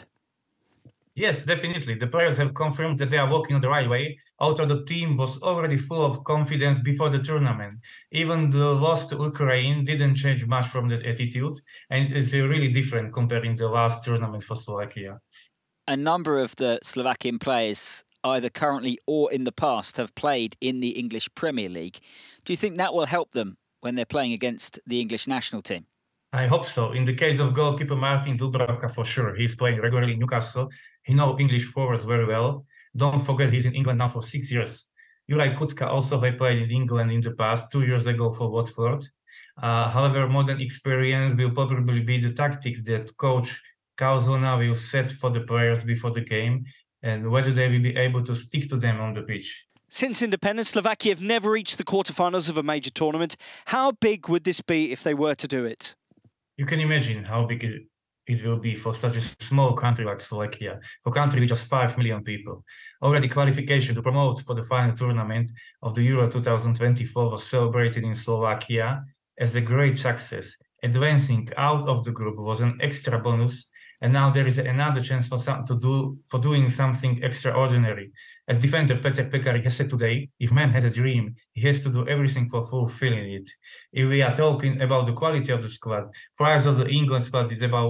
Yes, definitely. The players have confirmed that they are walking the right way, although the team was already full of confidence before the tournament. Even the loss to Ukraine didn't change much from that attitude, and it's really different comparing the last tournament for Slovakia. A number of the Slovakian players, either currently or in the past, have played in the English Premier League. Do you think that will help them when they're playing against the English national team? I hope so. In the case of goalkeeper Martin Dubravka, for sure. He's playing regularly in Newcastle. He knows English forwards very well. Don't forget he's in England now for 6 years. Juraj Kucka also played in England in the past, 2 years ago for Watford. However, more than experience will probably be the tactics that coach Calzona will set for the players before the game, and whether they will be able to stick to them on the pitch. Since independence, Slovakia have never reached the quarterfinals of a major tournament. How big would this be if they were to do it? You can imagine how big it will be for such a small country like Slovakia, for a country with just 5 million people. Already qualification to promote for the final tournament of the Euro 2024 was celebrated in Slovakia as a great success. Advancing out of the group was an extra bonus, and now there is another chance for doing something extraordinary. As defender Peter Pekarik has said today, if man has a dream, he has to do everything for fulfilling it. If we are talking about the quality of the squad, price of the England squad is about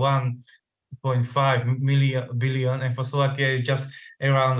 1.5 billion, and for Slovakia just around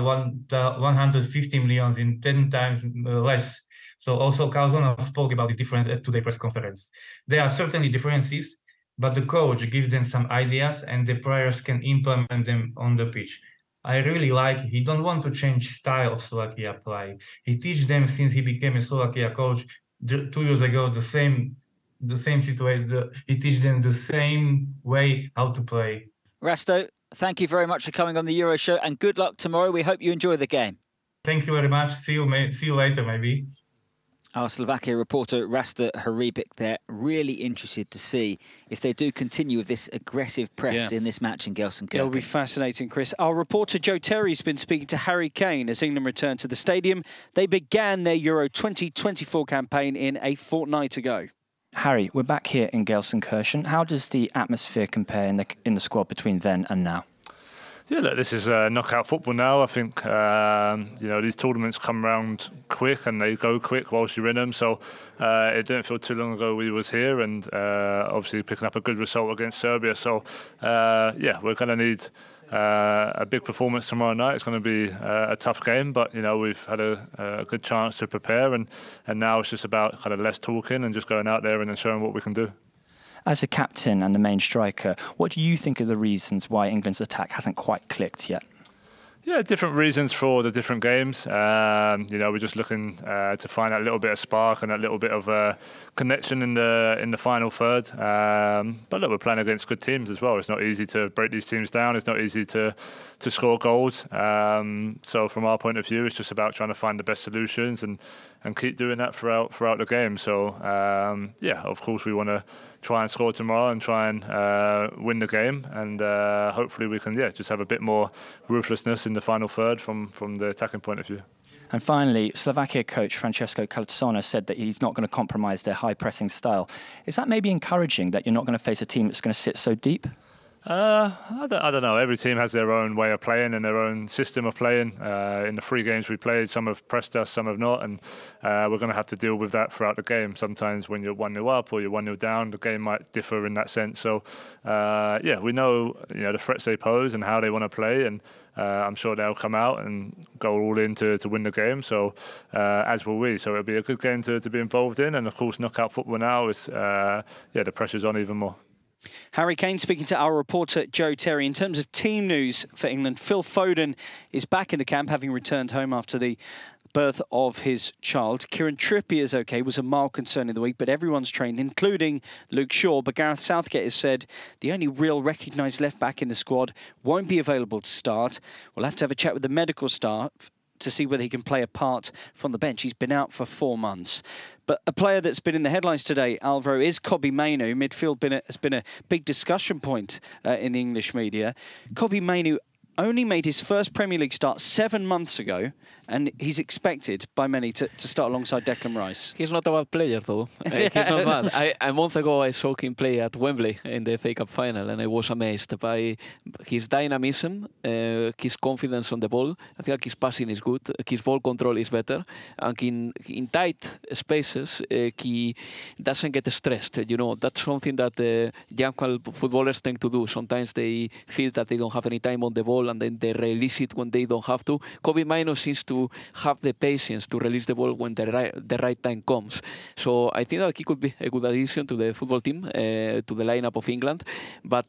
150 million, in 10 times less. So also Calzona spoke about this difference at today's press conference. There are certainly differences, but the coach gives them some ideas and the players can implement them on the pitch. I really like, he don't want to change style of Slovakia play. He teach them since he became a Slovakia coach 2 years ago, the same situation. He teach them the same way how to play. Rasto, thank you very much for coming on the Euro Show and good luck tomorrow. We hope you enjoy the game. Thank you very much. See you later, maybe. Our Slovakia reporter Rasta Hribic there, really interested to see if they do continue with this aggressive press in this match in Gelsenkirchen. It'll be fascinating, Chris. Our reporter Joe Terry's been speaking to Harry Kane as England returned to the stadium. They began their Euro 2024 campaign in a fortnight ago. Harry, we're back here in Gelsenkirchen. How does the atmosphere compare in the squad between then and now? Yeah, look, this is knockout football now. I think these tournaments come around quick and they go quick whilst you're in them. So it didn't feel too long ago we was here, and obviously picking up a good result against Serbia. So we're going to need a big performance tomorrow night. It's going to be a tough game, but we've had a good chance to prepare, and now it's just about kind of less talking and just going out there and then showing what we can do. As a captain and the main striker, what do you think are the reasons why England's attack hasn't quite clicked yet? Yeah, different reasons for the different games. We're just looking to find that little bit of spark and that little bit of connection in the final third. But look, we're playing against good teams as well. It's not easy to break these teams down. It's not easy to score goals. So from our point of view, it's just about trying to find the best solutions and keep doing that throughout the game. So of course we want to try and score tomorrow and try and win the game, and hopefully we can just have a bit more ruthlessness in the final third from the attacking point of view. And finally, Slovakia coach Francesco Calzona said that he's not going to compromise their high pressing style. Is that maybe encouraging that you're not going to face a team that's going to sit so deep? I don't know. Every team has their own way of playing and their own system of playing. In the 3 games we played, some have pressed us, some have not, and we're going to have to deal with that throughout the game. Sometimes when you're 1-0 up or you're 1-0 down, the game might differ in that sense. So, we know the threats they pose and how they want to play, and I'm sure they'll come out and go all in to win the game. So, as will we. So it'll be a good game to be involved in, and of course, knockout football now is the pressure's on even more. Harry Kane speaking to our reporter Joe Terry. In terms of team news for England, Phil Foden is back in the camp, having returned home after the birth of his child. Kieran Trippier is okay, was a mild concern in the week, but everyone's trained, including Luke Shaw. But Gareth Southgate has said the only real recognised left-back in the squad won't be available to start. We'll have to have a chat with the medical staff to see whether he can play a part from the bench. He's been out for 4 months. But a player that's been in the headlines today, Alvaro, is Kobbie Mainoo. Midfield has been a big discussion point in the English media. Kobbie Mainoo only made his first Premier League start 7 months ago, and he's expected by many to start alongside Declan Rice. He's not a bad player, though. He's not bad. A month ago, I saw him play at Wembley in the FA Cup final, and I was amazed by his dynamism, his confidence on the ball. I think his passing is good, his ball control is better, and in tight spaces, he doesn't get stressed. That's something that young footballers tend to do. Sometimes they feel that they don't have any time on the ball, and then they release it when they don't have to. Kobbie Mainoo seems to have the patience to release the ball when the right time comes. So I think that he could be a good addition to the football team, to the lineup of England. But,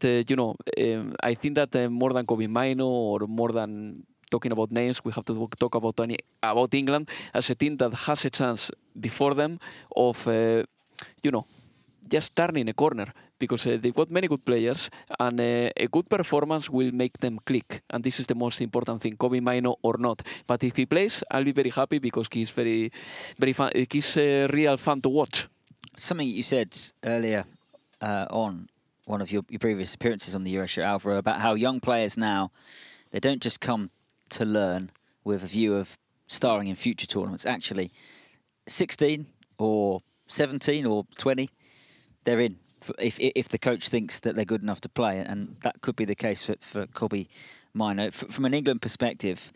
I think that more than Kobbie Mainoo or more than talking about names, we have to talk about England as a team that has a chance before them of, just turning a corner, because they've got many good players, and a good performance will make them click. And this is the most important thing, Kobbie Mainoo or not. But if he plays, I'll be very happy, because he's very fun. He's real fun to watch. Something you said earlier on one of your previous appearances on the Euro Show, Alvaro, about how young players now, they don't just come to learn with a view of starring in future tournaments. Actually, 16 or 17 or 20, they're in if the coach thinks that they're good enough to play, and that could be the case for Kobbie Mainoo. From an England perspective,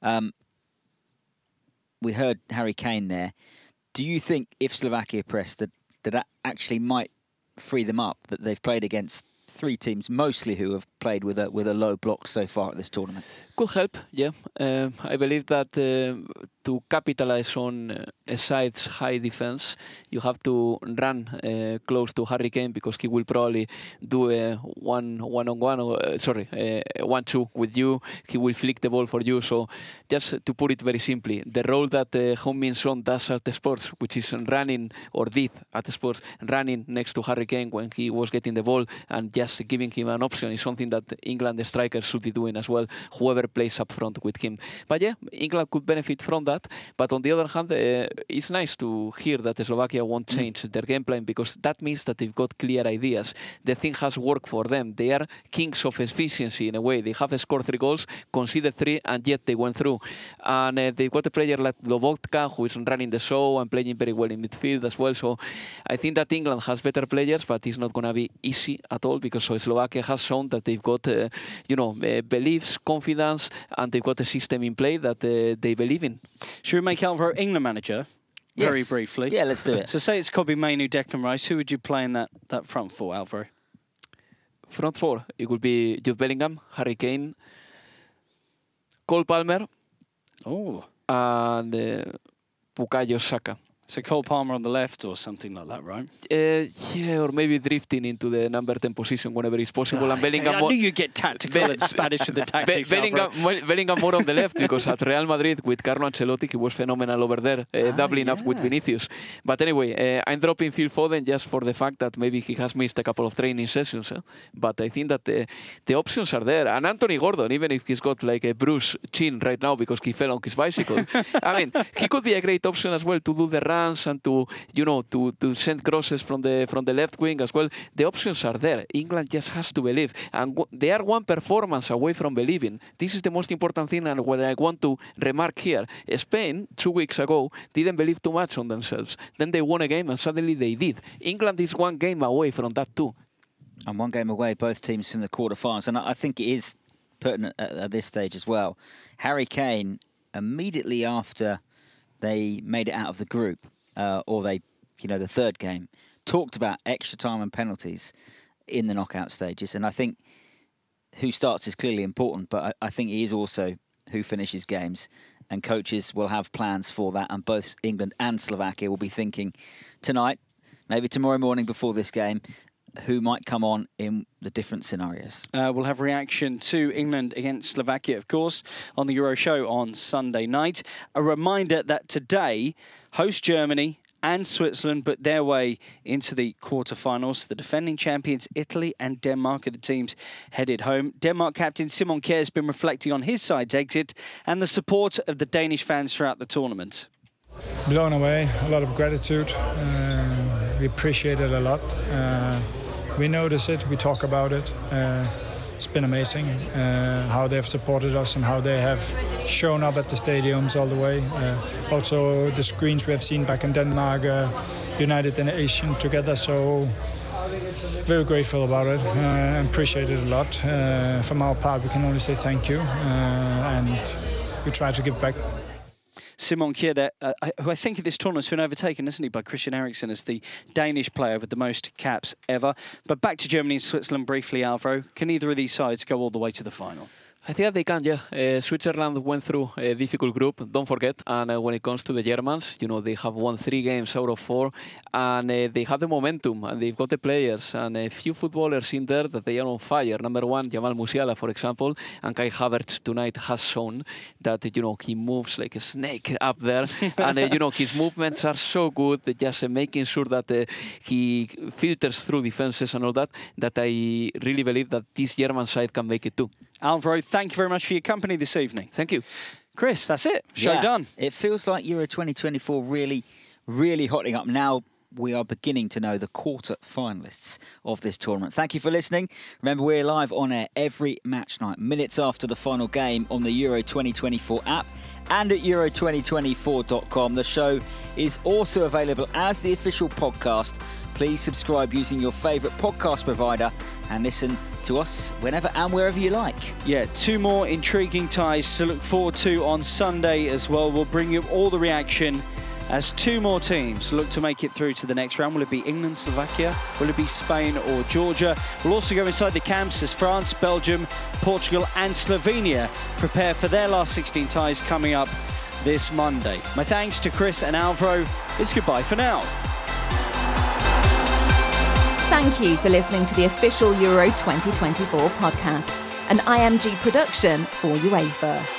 we heard Harry Kane there. Do you think if Slovakia press that actually might free them up, that they've played against three teams mostly who have played with a low block so far at this tournament? Could help, yeah. I believe that to capitalize on a side's high defense, you have to run close to Harry Kane, because he will probably do a one-on-one, 1-2 with you. He will flick the ball for you. So just to put it very simply, the role that Heung-min Son does at the Sports, which is running, or did at the Sports, running next to Harry Kane when he was getting the ball and just giving him an option, is something that England, the strikers, should be doing as well, whoever plays up front with him. But yeah, England could benefit from that. But on the other hand, it's nice to hear that Slovakia won't change their game plan, because that means that they've got clear ideas. The thing has worked for them. They are kings of efficiency in a way. They have scored 3 goals, conceded 3, and yet they went through. And they've got a player like Lobotka, who is running the show and playing very well in midfield as well. So I think that England has better players, but it's not going to be easy at all, because Slovakia has shown that they've got beliefs, confidence, and they've got a system in play that they believe in. Should we make Alvaro England manager? Very briefly. Yeah, let's do it. So say it's Kobbie Mainoo, Declan Rice. Who would you play in that front four, Alvaro? Front four, it would be Jude Bellingham, Harry Kane, Cole Palmer, and Bukayo Saka. So Cole Palmer on the left or something like that, right? Yeah, or maybe drifting into the number 10 position whenever it's possible. And Bellingham, I knew you'd get tactical and Spanish with the tactics. Bellingham more on the left, because at Real Madrid with Carlo Ancelotti, he was phenomenal over there, doubling up with Vinicius. But anyway, I'm dropping Phil Foden just for the fact that maybe he has missed a couple of training sessions. But I think that the options are there. And Anthony Gordon, even if he's got like a bruised chin right now because he fell on his bicycle, I mean, he could be a great option as well to do the run and to send crosses from the left wing as well. The options are there. England just has to believe, and they are one performance away from believing. This is the most important thing, and what I want to remark here: Spain 2 weeks ago didn't believe too much on themselves. Then they won a game, and suddenly they did. England is one game away from that too. And one game away, both teams from the quarterfinals, and I think it is pertinent at this stage as well. Harry Kane, immediately after they made it out of the group, the third game, talked about extra time and penalties in the knockout stages. And I think who starts is clearly important, but I think it is also who finishes games. And coaches will have plans for that. And both England and Slovakia will be thinking tonight, maybe tomorrow morning before this game, who might come on in the different scenarios. We'll have reaction to England against Slovakia, of course, on the Euro Show on Sunday night. A reminder that today, host Germany and Switzerland put their way into the quarterfinals. The defending champions Italy and Denmark are the teams headed home. Denmark captain Simon Kjær has been reflecting on his side's exit and the support of the Danish fans throughout the tournament. Blown away, a lot of gratitude. We appreciate it a lot. We notice it, we talk about it. It's been amazing how they have supported us and how they have shown up at the stadiums all the way. Also the screens we have seen back in Denmark, united the nation together. So very grateful about it and appreciate it a lot. From our part, we can only say thank you and we try to give back. Simon Kjær, who I think at this tournament has been overtaken, isn't he, by Christian Eriksen as the Danish player with the most caps ever. But back to Germany and Switzerland briefly, Alvaro. Can either of these sides go all the way to the final? I think that they can, yeah. Switzerland went through a difficult group, don't forget. And when it comes to the Germans, they have won 3 games out of 4. And they have the momentum, and they've got the players. And a few footballers in there that they are on fire. Number 1, Jamal Musiala, for example. And Kai Havertz tonight has shown that, he moves like a snake up there. And, his movements are so good, just making sure that he filters through defenses and all that, that I really believe that this German side can make it too. Alvaro, thank you very much for your company this evening. Thank you. Chris, that's it. Show done. It feels like Euro 2024 really, really hotting up. Now we are beginning to know the quarter finalists of this tournament. Thank you for listening. Remember, we're live on air every match night, minutes after the final game on the Euro 2024 app and at Euro2024.com. The show is also available as the official podcast. Please subscribe using your favourite podcast provider and listen to us whenever and wherever you like. Yeah, 2 more intriguing ties to look forward to on Sunday as well. We'll bring you all the reaction as 2 more teams look to make it through to the next round. Will it be England, Slovakia? Will it be Spain or Georgia? We'll also go inside the camps as France, Belgium, Portugal and Slovenia prepare for their last 16 ties coming up this Monday. My thanks to Chris and Alvaro. It's goodbye for now. Thank you for listening to the official Euro 2024 podcast, an IMG production for UEFA.